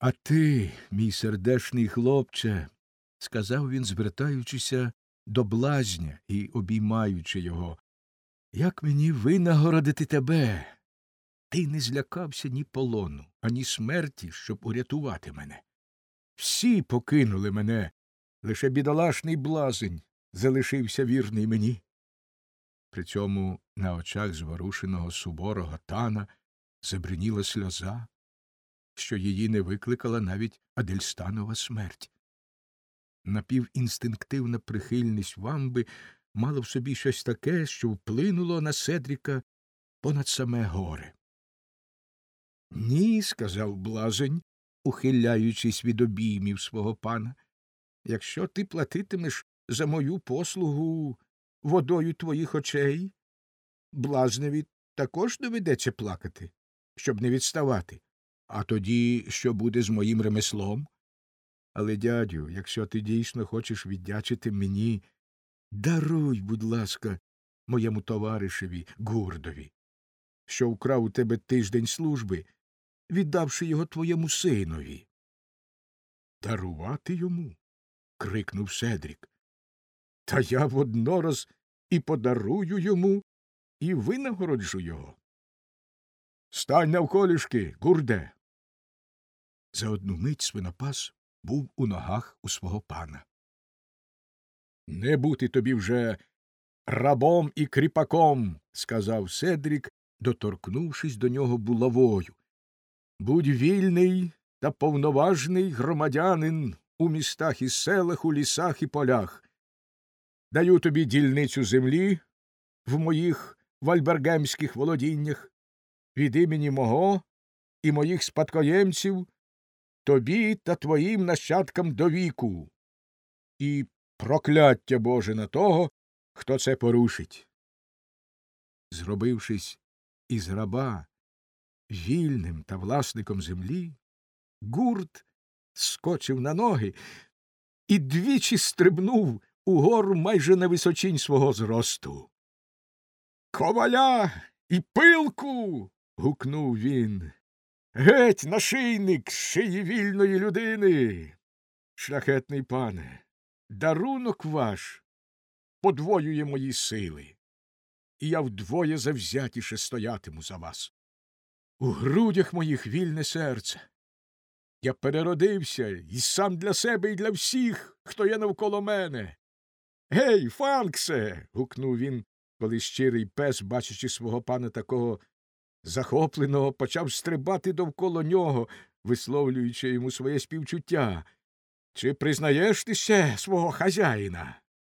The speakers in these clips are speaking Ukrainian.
А ти, мій сердешний хлопче, — сказав він, звертаючися до блазня і обіймаючи його, — як мені винагородити тебе? Ти не злякався ні полону, ані смерті, щоб урятувати мене. Всі покинули мене, лише бідолашний блазень залишився вірний мені. При цьому на очах зворушеного суворого тана забриніла сльоза, що її не викликала навіть Адельстанова смерть. Напівінстинктивна прихильність вамби мала в собі щось таке, що вплинуло на Седріка понад саме горе. — Ні, — сказав блазень, ухиляючись від обіймів свого пана, — якщо ти платитимеш за мою послугу водою твоїх очей, блазневі також доведеться плакати, щоб не відставати. А тоді що буде з моїм ремеслом? Але, дядю, якщо ти дійсно хочеш віддячити мені, даруй, будь ласка, моєму товаришеві Гурдові, що вкрав у тебе тиждень служби, віддавши його твоєму синові. — Дарувати йому? — крикнув Седрік. — Та я воднораз і подарую йому, і винагороджу його. — Стань навколішки, Гурде! За одну мить свинопас був у ногах у свого пана. — Не бути тобі вже рабом і кріпаком, — сказав Седрік, доторкнувшись до нього булавою. — Будь вільний та повноважний громадянин у містах і селах, у лісах і полях. Даю тобі дільницю землі в моїх вальбергемських володіннях від імені мого і моїх спадкоємців, тобі та твоїм нащадкам до віку. І прокляття Боже на того, хто це порушить. Зробившись із раба вільним та власником землі, Гурд скочив на ноги і двічі стрибнув угору майже на височінь свого зросту. — Коваля і пилку! — гукнув він. — Геть нашийник з шиї вільної людини! Шляхетний пане, дарунок ваш подвоює мої сили, і я вдвоє завзятіше стоятиму за вас. У грудях моїх вільне серце. Я переродився і сам для себе і для всіх, хто є навколо мене. Гей, Фанксе! — гукнув він, коли щирий пес, бачачи свого пана такого захопленого, почав стрибати довкола нього, висловлюючи йому своє співчуття. — Чи признаєш ти ще свого хазяїна?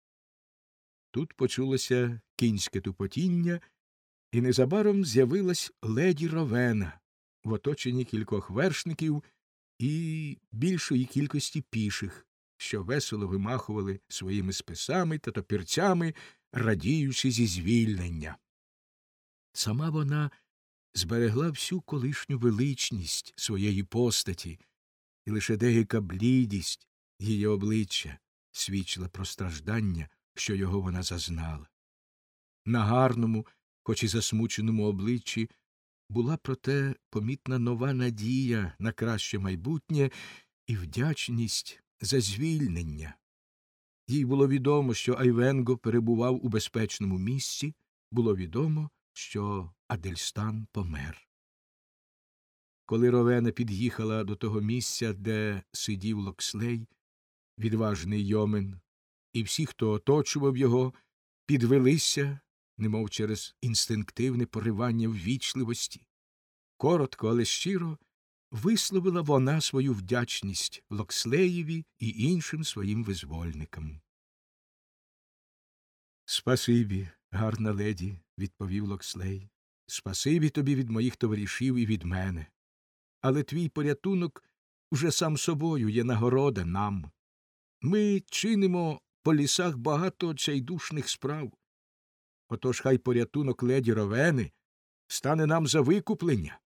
Тут почулося кінське тупотіння, і незабаром з'явилась леді Ровена в оточенні кількох вершників і більшої кількості піших, що весело вимахували своїми списами та топірцями, радіючи зі звільнення. Сама вона зберегла всю колишню величність своєї постаті, і лише деяка блідість її обличчя свідчила про страждання, що його вона зазнала. На гарному, хоч і засмученому обличчі була проте помітна нова надія на краще майбутнє і вдячність за звільнення. Їй було відомо, що Айвенго перебував у безпечному місці, було відомо, що Адельстан помер. Коли Ровена під'їхала до того місця, де сидів Локслей, відважний йомен, і всі, хто оточував його, підвелися, немов через інстинктивне поривання ввічливості. Коротко, але щиро висловила вона свою вдячність Локслеєві і іншим своїм визвольникам. — Спасибі, гарна леді, — відповів Локслей. — Спасибі тобі від моїх товаришів і від мене. Але твій порятунок уже сам собою є нагорода нам. Ми чинимо по лісах багато отчайдушних справ. Отож хай порятунок леді Ровени стане нам за викуплення.